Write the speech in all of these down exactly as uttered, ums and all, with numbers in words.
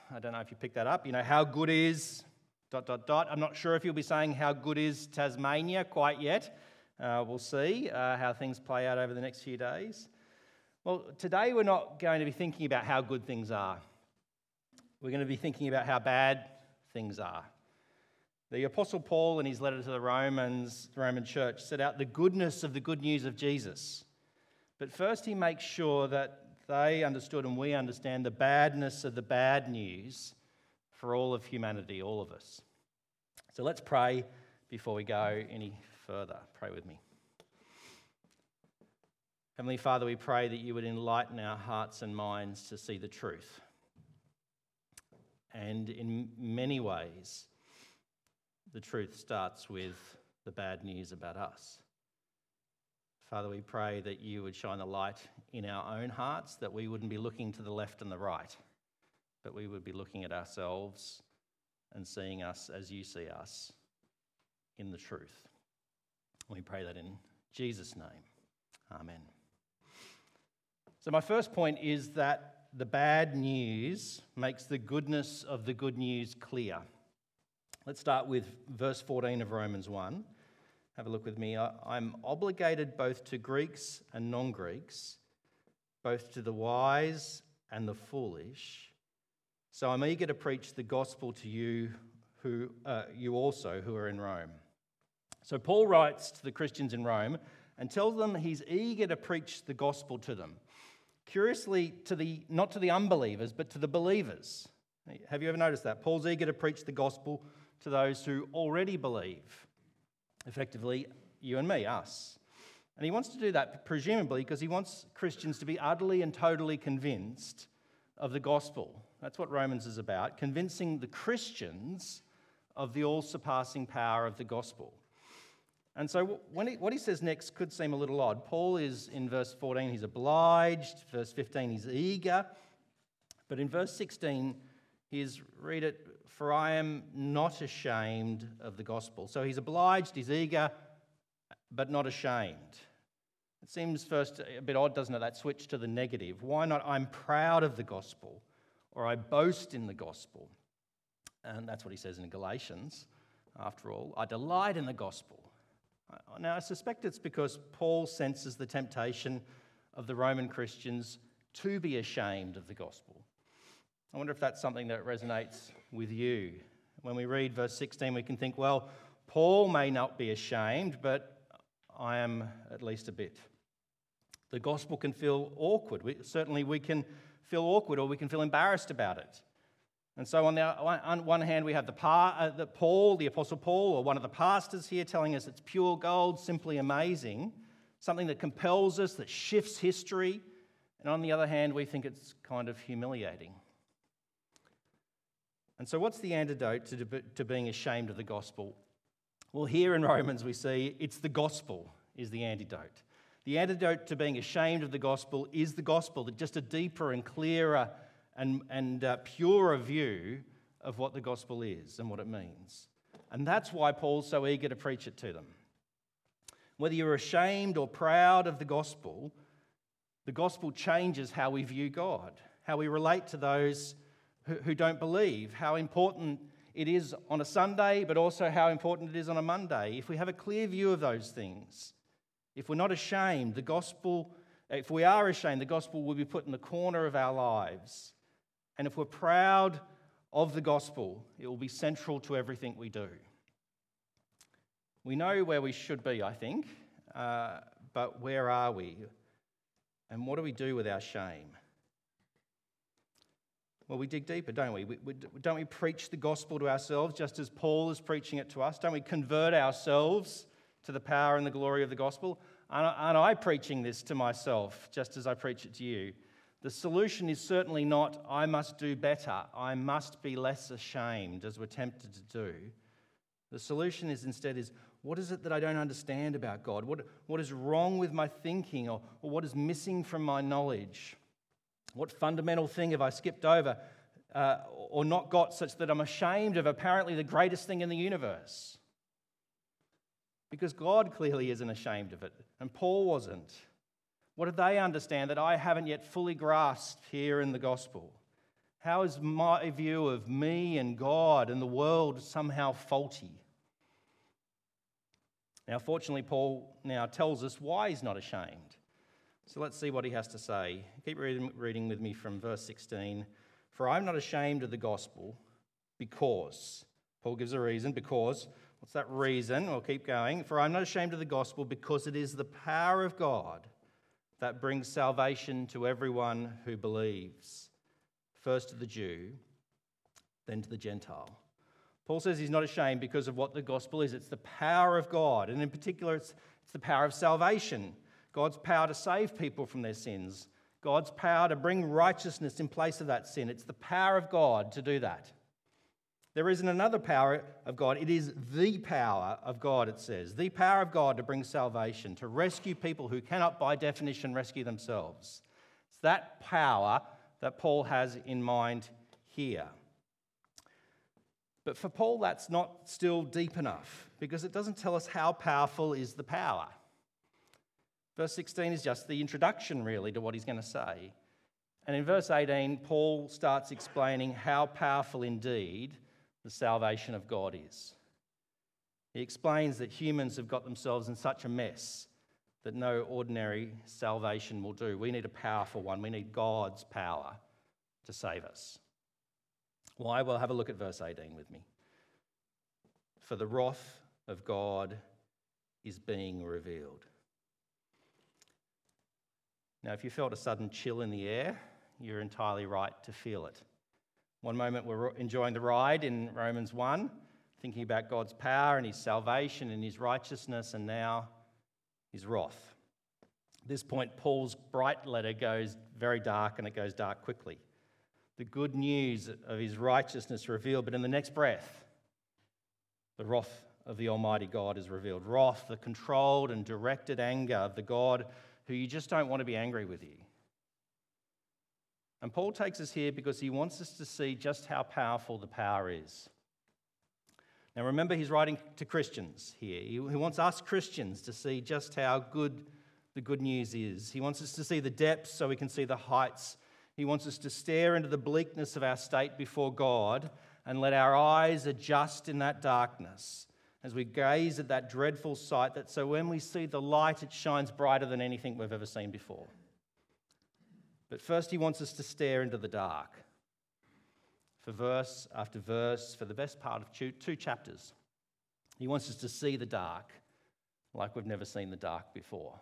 I don't know if you picked that up. You know, how good is dot, dot, dot. I'm not sure if you'll be saying how good is Tasmania quite yet. Uh, we'll see uh, how things play out over the next few days. Well, today we're not going to be thinking about how good things are. We're going to be thinking about how bad things are. The Apostle Paul, in his letter to the Romans, the Roman church, set out the goodness of the good news of Jesus. But first he makes sure that they understood and we understand the badness of the bad news for all of humanity, all of us. So let's pray before we go any further. Pray with me. Heavenly Father, we pray that you would enlighten our hearts and minds to see the truth. And in many ways, the truth starts with the bad news about us. Father, we pray that you would shine the light in our own hearts, that we wouldn't be looking to the left and the right, but we would be looking at ourselves and seeing us as you see us in the truth. We pray that in Jesus' name. Amen. So my first point is that the bad news makes the goodness of the good news clear. Let's start with verse fourteen of Romans one. Have a look with me. I'm obligated both to Greeks and non-Greeks, both to the wise and the foolish. So I'm eager to preach the gospel to you, who uh, you also who are in Rome. So Paul writes to the Christians in Rome and tells them he's eager to preach the gospel to them. Curiously, to the not to the unbelievers, but to the believers. Have you ever noticed that? Paul's eager to preach the gospel to those who already believe. Effectively, you and me, us. And he wants to do that presumably because he wants Christians to be utterly and totally convinced of the gospel. That's what Romans is about, convincing the Christians of the all-surpassing power of the gospel. And so when he, what he says next could seem a little odd. Paul is, in verse fourteen, he's obliged. Verse fifteen, he's eager. But in verse sixteen, he's, read it, for I am not ashamed of the gospel. So he's obliged, he's eager, but not ashamed. It seems first a bit odd, doesn't it, that switch to the negative. Why not I'm proud of the gospel, or I boast in the gospel? And that's what he says in Galatians, after all. I delight in the gospel. Now, I suspect it's because Paul senses the temptation of the Roman Christians to be ashamed of the gospel. I wonder if that's something that resonates with you. When we read verse sixteen, we can think, well, Paul may not be ashamed, but I am at least a bit. The gospel can feel awkward. We, certainly we can feel awkward or we can feel embarrassed about it. And so on the on one hand, we have the, pa, uh, the Paul, the Apostle Paul, or one of the pastors here telling us it's pure gold, simply amazing, something that compels us, that shifts history. And on the other hand, we think it's kind of humiliating. And so what's the antidote to, to being ashamed of the gospel? Well, here in Romans we see it's the gospel is the antidote. The antidote to being ashamed of the gospel is the gospel, just a deeper and clearer and, and uh, purer view of what the gospel is and what it means. And that's why Paul's so eager to preach it to them. Whether you're ashamed or proud of the gospel, the gospel changes how we view God, how we relate to those who, who don't believe, how important it is on a Sunday, but also how important it is on a Monday. If we have a clear view of those things, if we're not ashamed, the gospel, if we are ashamed, the gospel will be put in the corner of our lives. And if we're proud of the gospel, it will be central to everything we do. We know where we should be, I think, uh, but where are we? And what do we do with our shame? Well, we dig deeper, don't we? we, we don't we preach the gospel to ourselves just as Paul is preaching it to us? Don't we convert ourselves to the power and the glory of the gospel? Aren't, aren't I preaching this to myself just as I preach it to you? The solution is certainly not, I must do better, I must be less ashamed, as we're tempted to do. The solution is instead is, what is it that I don't understand about God? What, what is wrong with my thinking, or, or what is missing from my knowledge? What fundamental thing have I skipped over uh, or not got such that I'm ashamed of apparently the greatest thing in the universe? Because God clearly isn't ashamed of it, and Paul wasn't. What did they understand that I haven't yet fully grasped here in the gospel? How is my view of me and God and the world somehow faulty? Now, fortunately, Paul now tells us why he's not ashamed. So let's see what he has to say. Keep reading, reading with me from verse sixteen. For I'm not ashamed of the gospel because, Paul gives a reason, because, what's that reason? We'll keep going. For I'm not ashamed of the gospel because it is the power of God that brings salvation to everyone who believes, first to the Jew, then to the Gentile. Paul says he's not ashamed because of what the gospel is. It's the power of God, and in particular, it's, it's the power of salvation. God's power to save people from their sins. God's power to bring righteousness in place of that sin. It's the power of God to do that. There isn't another power of God. It is the power of God, it says. The power of God to bring salvation, to rescue people who cannot by definition rescue themselves. It's that power that Paul has in mind here. But for Paul, that's not still deep enough because it doesn't tell us how powerful is the power. Verse sixteen is just the introduction, really, to what he's going to say. And in verse eighteen, Paul starts explaining how powerful indeed the salvation of God is. He explains that humans have got themselves in such a mess that no ordinary salvation will do. We need a powerful one. We need God's power to save us. Why? Well, have a look at verse eighteen with me. For the wrath of God is being revealed. Now, if you felt a sudden chill in the air, you're entirely right to feel it. One moment we're enjoying the ride in Romans one, thinking about God's power and his salvation and his righteousness, and now his wrath. At this point, Paul's bright letter goes very dark, and it goes dark quickly. The good news of his righteousness revealed, but in the next breath, the wrath of the Almighty God is revealed. Wrath, the controlled and directed anger of the God who you just don't want to be angry with you. And Paul takes us here because he wants us to see just how powerful the power is. Now remember, he's writing to Christians here. He wants us Christians to see just how good the good news is. He wants us to see the depths so we can see the heights. He wants us to stare into the bleakness of our state before God and let our eyes adjust in that darkness as we gaze at that dreadful sight, that so when we see the light, it shines brighter than anything we've ever seen before. But first he wants us to stare into the dark. For verse after verse, for the best part of two, two chapters, he wants us to see the dark like we've never seen the dark before.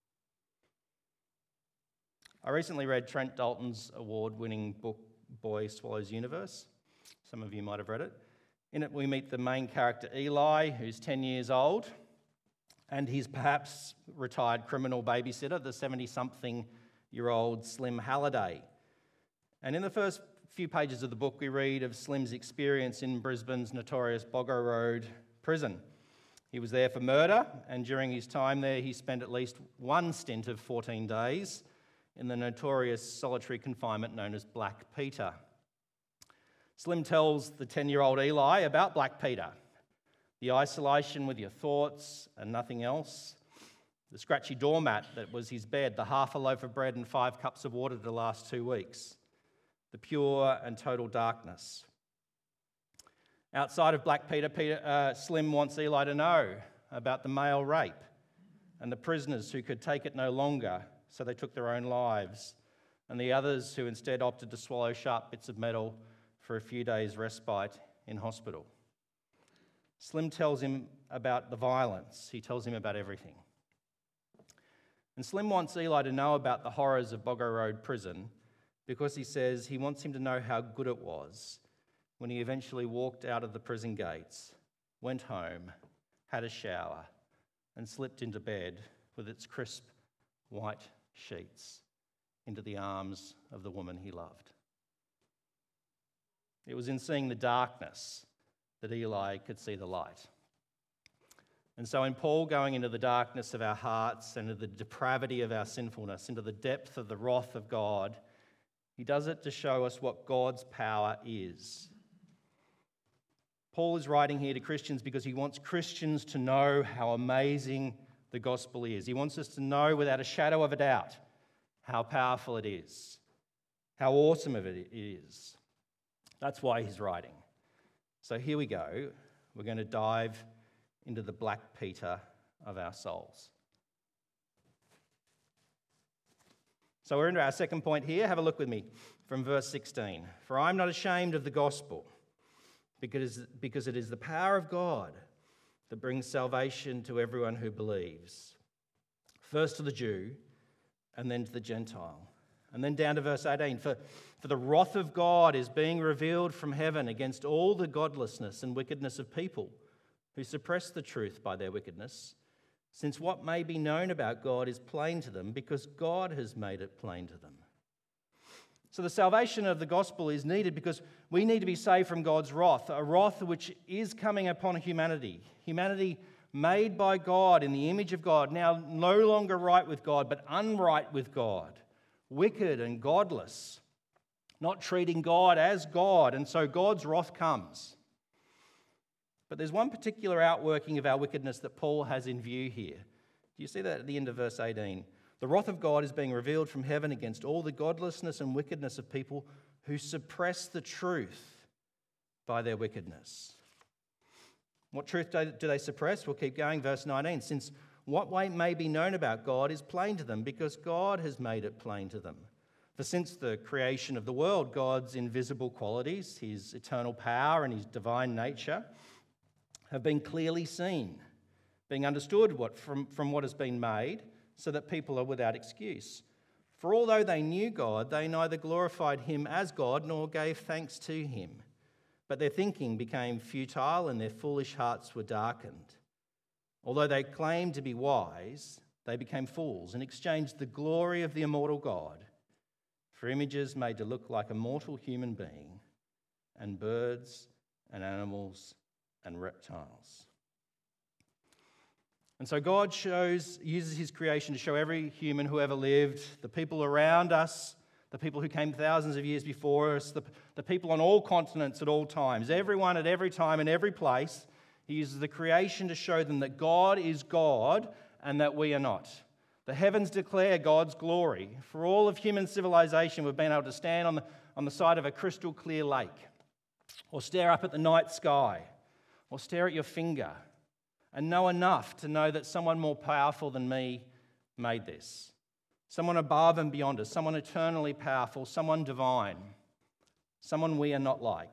I recently read Trent Dalton's award-winning book, Boy Swallows Universe. Some of you might have read it. In it, we meet the main character, Eli, who's ten years old, and his perhaps retired criminal babysitter, the seventy-something-year-old Slim Halliday. And in the first few pages of the book, we read of Slim's experience in Brisbane's notorious Boggo Road prison. He was there for murder, and during his time there, he spent at least one stint of fourteen days in the notorious solitary confinement known as Black Peter. Slim tells the ten-year-old Eli about Black Peter, the isolation with your thoughts and nothing else, the scratchy doormat that was his bed, the half a loaf of bread and five cups of water to last two weeks, the pure and total darkness. Outside of Black Peter, Peter uh, Slim wants Eli to know about the male rape and the prisoners who could take it no longer, so they took their own lives, and the others who instead opted to swallow sharp bits of metal for a few days' respite in hospital. Slim tells him about the violence. He tells him about everything. And Slim wants Eli to know about the horrors of Boggo Road prison because he says he wants him to know how good it was when he eventually walked out of the prison gates, went home, had a shower, and slipped into bed with its crisp white sheets into the arms of the woman he loved. It was in seeing the darkness that Eli could see the light. And so in Paul going into the darkness of our hearts and into the depravity of our sinfulness, into the depth of the wrath of God, he does it to show us what God's power is. Paul is writing here to Christians because he wants Christians to know how amazing the gospel is. He wants us to know without a shadow of a doubt how powerful it is, how awesome it is. That's why he's writing. So here we go. We're going to dive into the Black Peter of our souls. So we're into our second point here. Have a look with me from verse sixteen. For I'm not ashamed of the gospel, because, because it is the power of God that brings salvation to everyone who believes. First to the Jew, and then to the Gentile. And then down to verse eighteen. For, for the wrath of God is being revealed from heaven against all the godlessness and wickedness of people who suppress the truth by their wickedness, since what may be known about God is plain to them, because God has made it plain to them. So the salvation of the gospel is needed because we need to be saved from God's wrath, a wrath which is coming upon humanity. Humanity made by God in the image of God, now no longer right with God, but unright with God, wicked and godless, not treating God as God, and so God's wrath comes. But there's one particular outworking of our wickedness that Paul has in view here. Do you see that at the end of verse eighteen? The wrath of God is being revealed from heaven against all the godlessness and wickedness of people who suppress the truth by their wickedness. What truth do they suppress? We'll keep going. Verse nineteen. Since what way may be known about God is plain to them, because God has made it plain to them. For since the creation of the world, God's invisible qualities, his eternal power and his divine nature, have been clearly seen, being understood what from, from what has been made, so that people are without excuse. For although they knew God, they neither glorified him as God nor gave thanks to him. But their thinking became futile and their foolish hearts were darkened. Although they claimed to be wise, they became fools and exchanged the glory of the immortal God for images made to look like a mortal human being, and birds and animals and reptiles. And so God shows, uses his creation to show every human who ever lived, the people around us, the people who came thousands of years before us, the, the people on all continents at all times, everyone at every time in every place. He uses the creation to show them that God is God and that we are not. The heavens declare God's glory. For all of human civilization, we've been able to stand on the, on the side of a crystal clear lake, or stare up at the night sky, or stare at your finger, and know enough to know that someone more powerful than me made this. Someone above and beyond us, someone eternally powerful, someone divine, someone we are not like.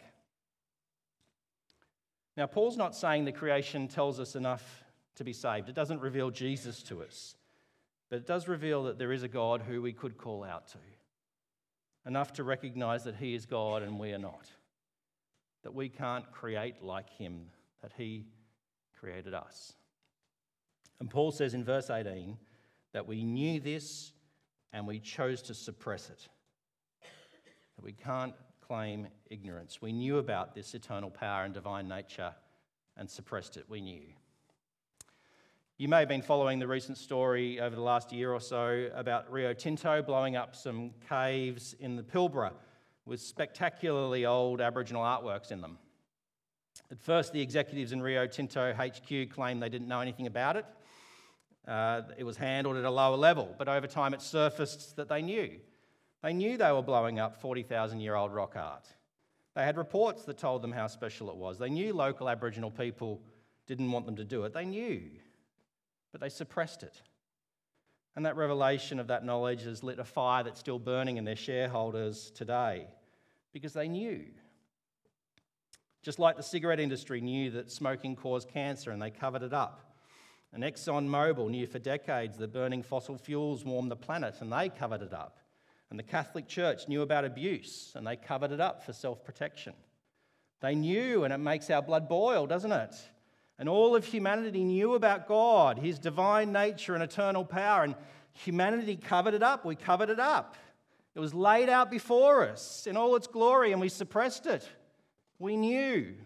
Now, Paul's not saying the creation tells us enough to be saved. It doesn't reveal Jesus to us, but it does reveal that there is a God who we could call out to, enough to recognize that he is God and we are not, that we can't create like him, that he created us. And Paul says in verse eighteen that we knew this and we chose to suppress it. That we can't claim ignorance. We knew about this eternal power and divine nature and suppressed it. We knew. You may have been following the recent story over the last year or so about Rio Tinto blowing up some caves in the Pilbara with spectacularly old Aboriginal artworks in them. At first, the executives in Rio Tinto H Q claimed they didn't know anything about it. Uh, it was handled at a lower level, but over time it surfaced that they knew. They knew they were blowing up forty thousand year old rock art. They had reports that told them how special it was. They knew local Aboriginal people didn't want them to do it. They knew, but they suppressed it. And that revelation of that knowledge has lit a fire that's still burning in their shareholders today, because they knew. Just like the cigarette industry knew that smoking caused cancer and they covered it up. And ExxonMobil knew for decades that burning fossil fuels warmed the planet and they covered it up. And the Catholic Church knew about abuse and they covered it up for self-protection. They knew, and it makes our blood boil, doesn't it? And all of humanity knew about God, his divine nature and eternal power, and humanity covered it up. We covered it up. It was laid out before us in all its glory and we suppressed it. We knew.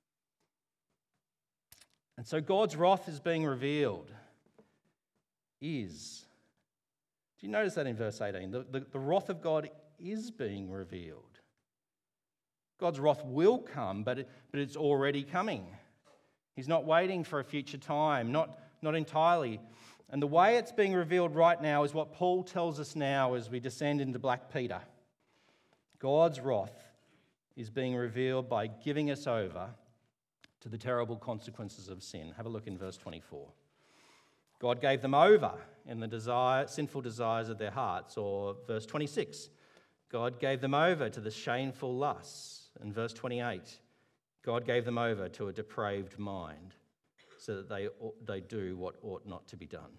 And so God's wrath is being revealed. Is. Do you notice that in verse eighteen? The, the, the wrath of God is being revealed. God's wrath will come, but, it, but it's already coming. He's not waiting for a future time, not, not entirely. And the way it's being revealed right now is what Paul tells us now as we descend into Black Peter. God's wrath is being revealed by giving us over to the terrible consequences of sin. Have a look in verse twenty-four. God gave them over in the desire, sinful desires of their hearts. Or verse twenty-six, God gave them over to the shameful lusts. And verse twenty-eight, God gave them over to a depraved mind so that they, they do what ought not to be done.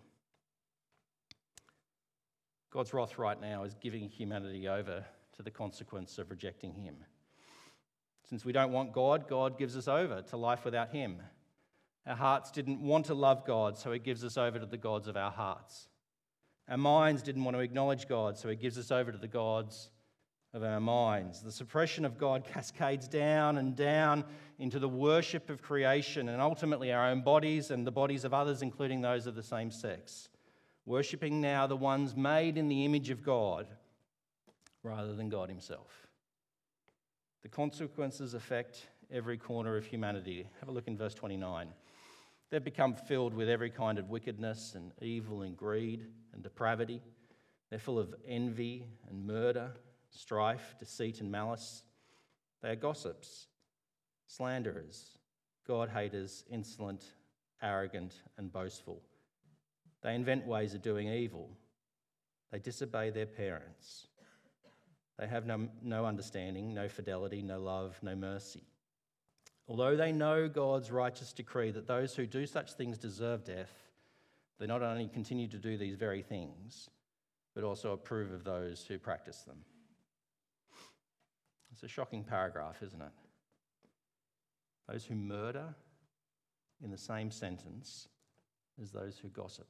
God's wrath right now is giving humanity over to the consequence of rejecting him. Since we don't want God, God gives us over to life without him. Our hearts didn't want to love God, so he gives us over to the gods of our hearts. Our minds didn't want to acknowledge God, so he gives us over to the gods of our minds. The suppression of God cascades down and down into the worship of creation and ultimately our own bodies and the bodies of others, including those of the same sex. Worshipping now the ones made in the image of God rather than God himself. The consequences affect every corner of humanity. Have a look in verse twenty-nine. They've become filled with every kind of wickedness and evil and greed and depravity. They're full of envy and murder, strife, deceit and malice. They are gossips, slanderers, God-haters, insolent, arrogant and boastful. They invent ways of doing evil. They disobey their parents. They have no, no understanding, no fidelity, no love, no mercy. Although they know God's righteous decree that those who do such things deserve death, they not only continue to do these very things, but also approve of those who practice them. It's a shocking paragraph, isn't it? Those who murder in the same sentence as those who gossip.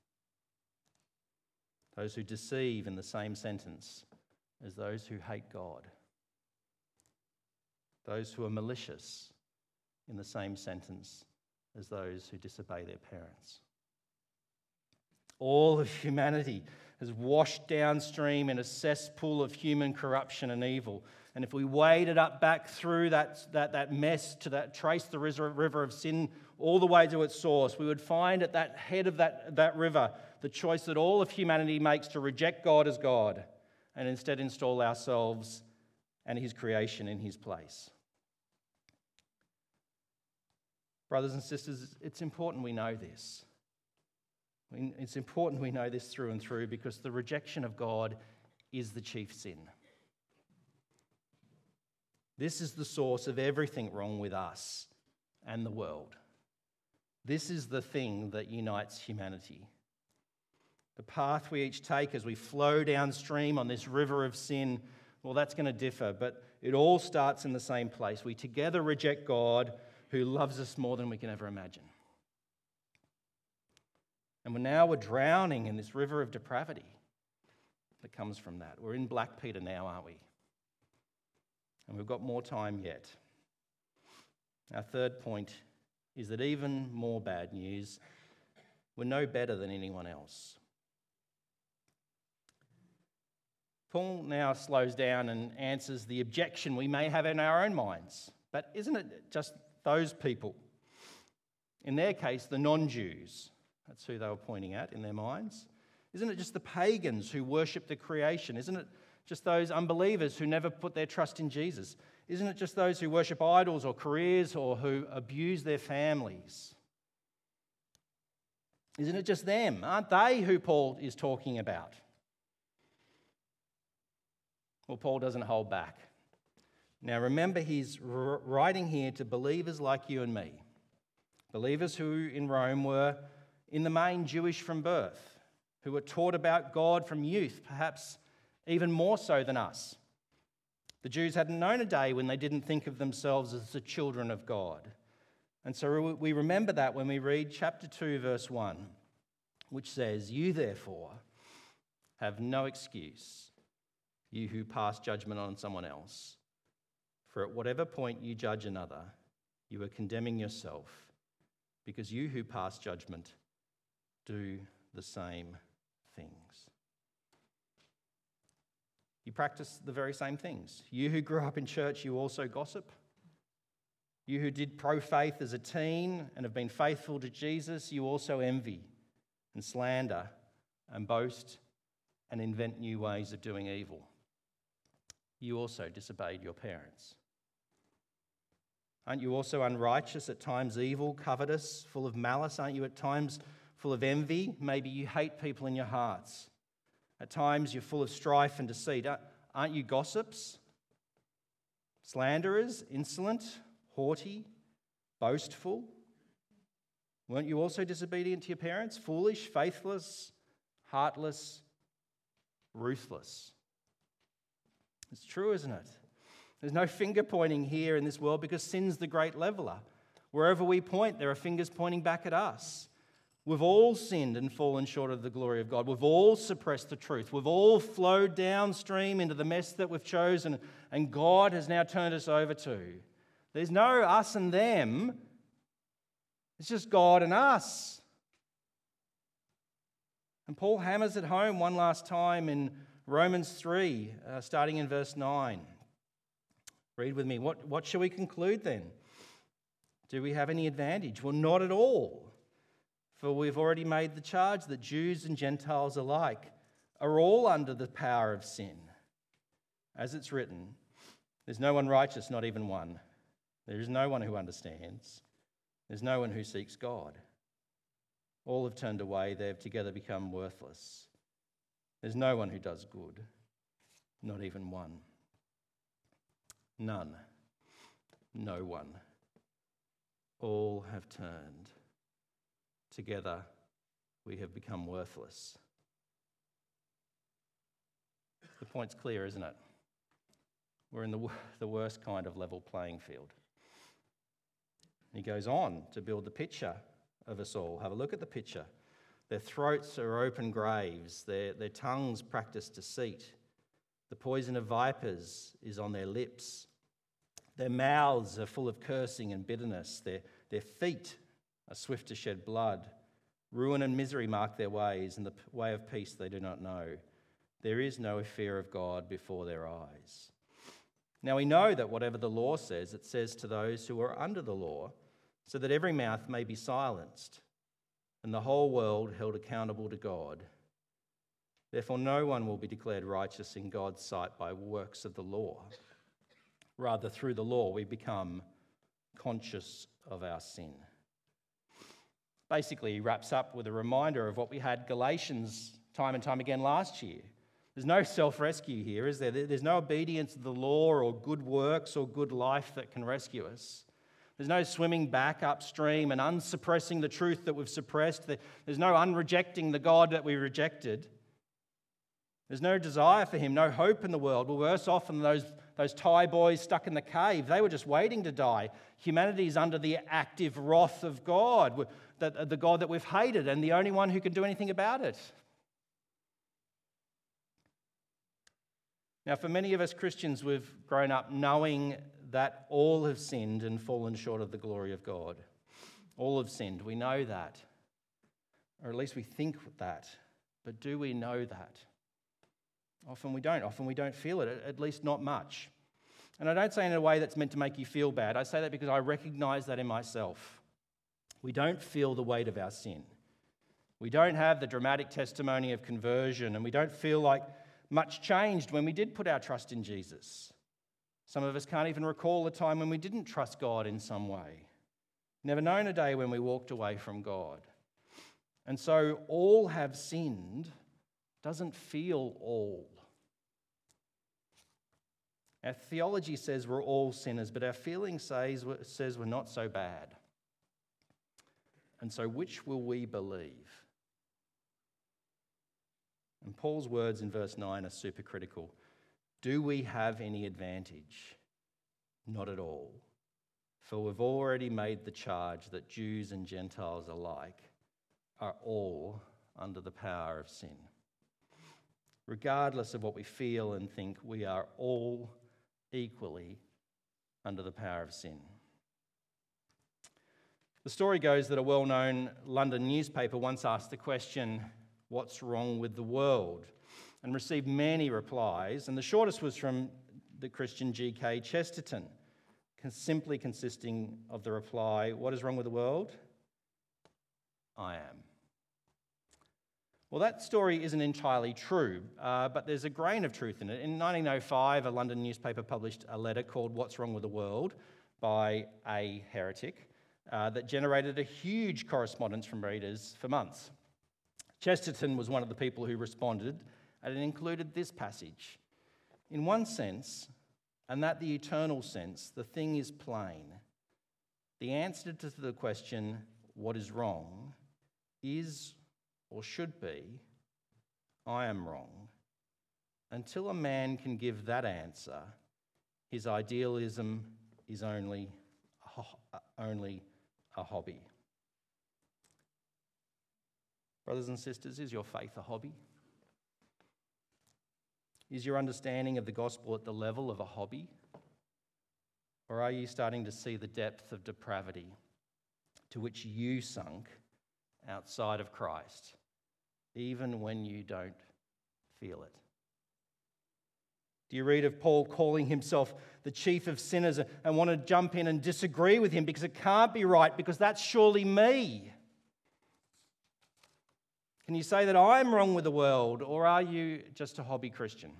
Those who deceive in the same sentence as those who hate God. Those who are malicious in the same sentence as those who disobey their parents. All of humanity has washed downstream in a cesspool of human corruption and evil. And if we waded up back through that, that, that mess to that, trace the river of sin all the way to its source, we would find at that head of that, that river the choice that all of humanity makes to reject God as God and instead install ourselves and his creation in his place. Brothers and sisters, it's important we know this. It's important we know this through and through because the rejection of God is the chief sin. This is the source of everything wrong with us and the world. This is the thing that unites humanity. The path we each take as we flow downstream on this river of sin, well, that's going to differ, but it all starts in the same place. We together reject God who loves us more than we can ever imagine. And we're now we're drowning in this river of depravity that comes from that. We're in Black Peter now, aren't we? And we've got more time yet. Our third point is that even more bad news, we're no better than anyone else. Paul now slows down and answers the objection we may have in our own minds. But isn't it just those people? In their case, the non-Jews. That's who they were pointing at in their minds. Isn't it just the pagans who worship the creation? Isn't it just those unbelievers who never put their trust in Jesus? Isn't it just those who worship idols or careers or who abuse their families? Isn't it just them? Aren't they who Paul is talking about? Well, Paul doesn't hold back. Now remember, he's writing here to believers like you and me. Believers who in Rome were in the main Jewish from birth, who were taught about God from youth, perhaps even more so than us. The Jews hadn't known a day when they didn't think of themselves as the children of God. And so we remember that when we read chapter two, verse one, which says, "You therefore have no excuse, you who pass judgment on someone else. For at whatever point you judge another, you are condemning yourself, because you who pass judgment do the same things." You practice the very same things. You who grew up in church, you also gossip. You who did pro-faith as a teen and have been faithful to Jesus, you also envy and slander and boast and invent new ways of doing evil. You also disobeyed your parents. Aren't you also unrighteous, at times evil, covetous, full of malice? Aren't you at times full of envy? Maybe you hate people in your hearts. At times you're full of strife and deceit. Aren't you gossips, slanderers, insolent, haughty, boastful? Weren't you also disobedient to your parents? Foolish, faithless, heartless, ruthless. It's true, isn't it? There's no finger pointing here in this world because sin's the great leveler. Wherever we point, there are fingers pointing back at us. We've all sinned and fallen short of the glory of God. We've all suppressed the truth. We've all flowed downstream into the mess that we've chosen, and God has now turned us over to. There's no us and them. It's just God and us. And Paul hammers it home one last time in Romans three, uh, starting in verse nine. Read with me. What, what shall we conclude then? Do we have any advantage? Well, not at all. For we've already made the charge that Jews and Gentiles alike are all under the power of sin. As it's written, there's no one righteous, not even one. There is no one who understands. There's no one who seeks God. All have turned away. They have together become worthless. There's no one who does good, not even one. None. No one. All have turned. Together we have become worthless. The point's clear, isn't it? We're in the, the worst kind of level playing field. He goes on to build the picture of us all. Have a look at the picture. Their throats are open graves. Their, their tongues practice deceit. The poison of vipers is on their lips. Their mouths are full of cursing and bitterness. Their, their feet are swift to shed blood. Ruin and misery mark their ways, and the way of peace they do not know. There is no fear of God before their eyes. Now we know that whatever the law says, it says to those who are under the law, so that every mouth may be silenced, and the whole world held accountable to God. Therefore no one will be declared righteous in God's sight by works of the law. Rather, through the law we become conscious of our sin. Basically, he wraps up with a reminder of what we had Galatians time and time again last year. There's no self-rescue here, is there? There's no obedience to the law or good works or good life that can rescue us. There's no swimming back upstream and unsuppressing the truth that we've suppressed. There's no unrejecting the God that we rejected. There's no desire for him, no hope in the world. We're worse off than those, those Thai boys stuck in the cave. They were just waiting to die. Humanity is under the active wrath of God, the, the God that we've hated, and the only one who can do anything about it. Now, for many of us Christians, we've grown up knowing that all have sinned and fallen short of the glory of God. All have sinned. We know that. Or at least we think that. But do we know that? Often we don't. Often we don't feel it, at least not much. And I don't say it in a way that's meant to make you feel bad. I say that because I recognize that in myself. We don't feel the weight of our sin. We don't have the dramatic testimony of conversion, and we don't feel like much changed when we did put our trust in Jesus. Some of us can't even recall a time when we didn't trust God in some way. Never known a day when we walked away from God. And so all have sinned doesn't feel all. Our theology says we're all sinners, but our feeling says, says we're not so bad. And so which will we believe? And Paul's words in verse nine are super critical. Do we have any advantage? Not at all. For we've already made the charge that Jews and Gentiles alike are all under the power of sin. Regardless of what we feel and think, we are all equally under the power of sin. The story goes that a well-known London newspaper once asked the question, "What's wrong with the world?" and received many replies, and the shortest was from the Christian G K Chesterton, simply consisting of the reply, "What is wrong with the world? I am." Well, that story isn't entirely true, uh, but there's a grain of truth in it. In nineteen oh five, a London newspaper published a letter called "What's Wrong with the World?" by a heretic uh, that generated a huge correspondence from readers for months. Chesterton was one of the people who responded, and it included this passage. In one sense, and that the eternal sense, the thing is plain. The answer to the question, what is wrong, is or should be, I am wrong. Until a man can give that answer, his idealism is only a, ho- only a hobby. Brothers and sisters, is your faith a hobby? Is your understanding of the gospel at the level of a hobby? Or are you starting to see the depth of depravity to which you sunk outside of Christ, even when you don't feel it? Do you read of Paul calling himself the chief of sinners and want to jump in and disagree with him because it can't be right, because that's surely me? Can you say that I'm wrong with the world, or are you just a hobby Christian?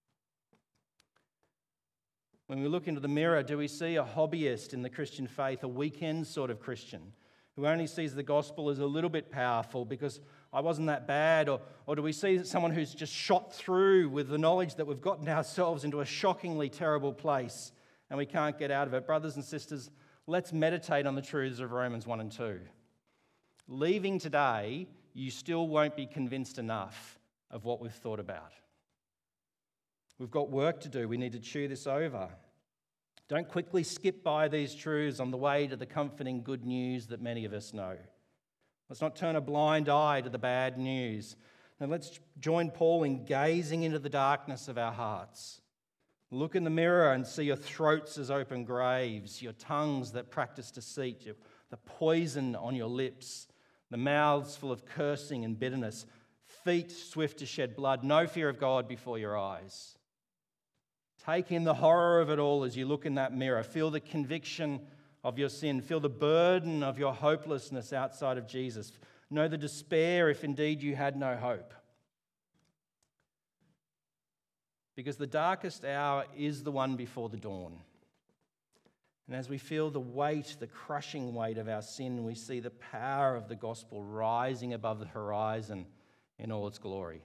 When we look into the mirror, do we see a hobbyist in the Christian faith, a weekend sort of Christian, who only sees the gospel as a little bit powerful because I wasn't that bad? Or, or do we see someone who's just shot through with the knowledge that we've gotten ourselves into a shockingly terrible place and we can't get out of it? Brothers and sisters, let's meditate on the truths of Romans one and two. Leaving today, you still won't be convinced enough of what we've thought about. We've got work to do. We need to chew this over. Don't quickly skip by these truths on the way to the comforting good news that many of us know. Let's not turn a blind eye to the bad news. And let's join Paul in gazing into the darkness of our hearts. Look in the mirror and see your throats as open graves, your tongues that practice deceit, the poison on your lips, the mouths full of cursing and bitterness, feet swift to shed blood, no fear of God before your eyes. Take in the horror of it all as you look in that mirror. Feel the conviction of your sin. Feel the burden of your hopelessness outside of Jesus. Know the despair if indeed you had no hope. Because the darkest hour is the one before the dawn. And as we feel the weight, the crushing weight of our sin, we see the power of the gospel rising above the horizon in all its glory.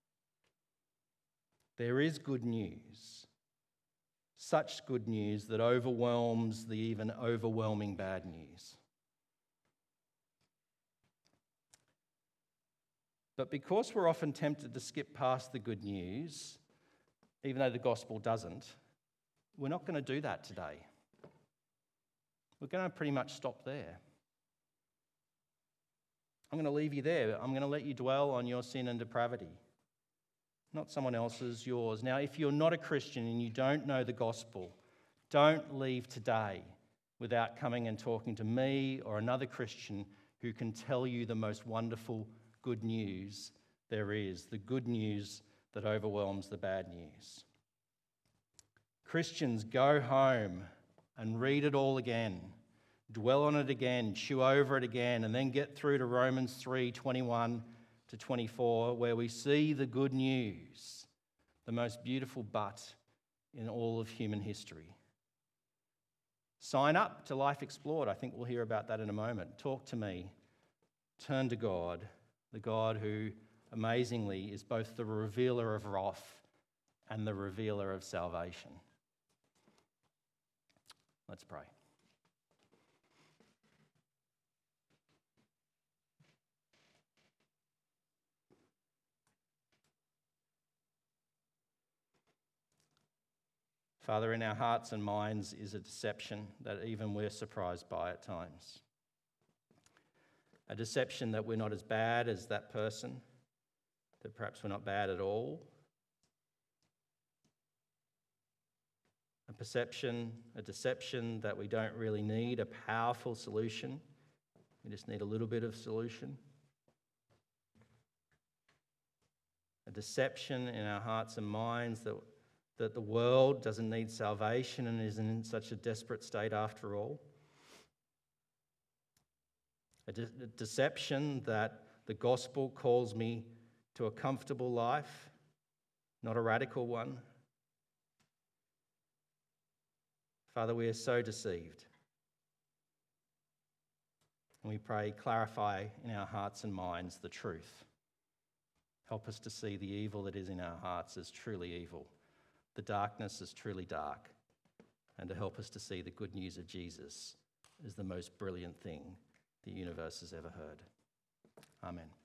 There is good news. Such good news that overwhelms the even overwhelming bad news. But because we're often tempted to skip past the good news, even though the gospel doesn't, we're not going to do that today. We're going to pretty much stop there. I'm going to leave you there. I'm going to let you dwell on your sin and depravity. Not someone else's, yours. Now, if you're not a Christian and you don't know the gospel, don't leave today without coming and talking to me or another Christian who can tell you the most wonderful good news there is, the good news that overwhelms the bad news. Christians, go home and read it all again. Dwell on it again, chew over it again, and then get through to Romans three, twenty-one to twenty-four, where we see the good news, the most beautiful but in all of human history. Sign up to Life Explored. I think we'll hear about that in a moment. Talk to me. Turn to God, the God who amazingly is both the revealer of wrath and the revealer of salvation. Let's pray. Father, in our hearts and minds is a deception that even we're surprised by at times. A deception that we're not as bad as that person, that perhaps we're not bad at all. A perception, a deception that we don't really need a powerful solution. We just need a little bit of solution. A deception in our hearts and minds that, that the world doesn't need salvation and is in such a desperate state after all. A, de- a deception that the gospel calls me to a comfortable life, not a radical one. Father, we are so deceived. And we pray, clarify in our hearts and minds the truth. Help us to see the evil that is in our hearts as truly evil, the darkness as truly dark, and to help us to see the good news of Jesus as the most brilliant thing the universe has ever heard. Amen.